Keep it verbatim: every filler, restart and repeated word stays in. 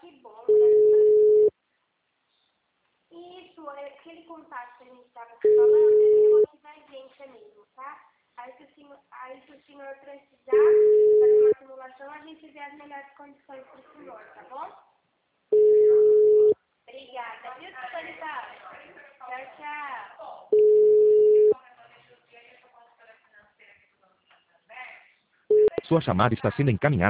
que bom, né? Isso, é aquele contato que a gente estava falando, é meu aqui da agência mesmo, tá? Aí se o senhor, aí, se o senhor precisar fazer uma simulação, a gente vê as melhores condições para o senhor, tá bom? Obrigada, viu, senhorita? Tchau, tchau. Sua chamada está sendo encaminhada.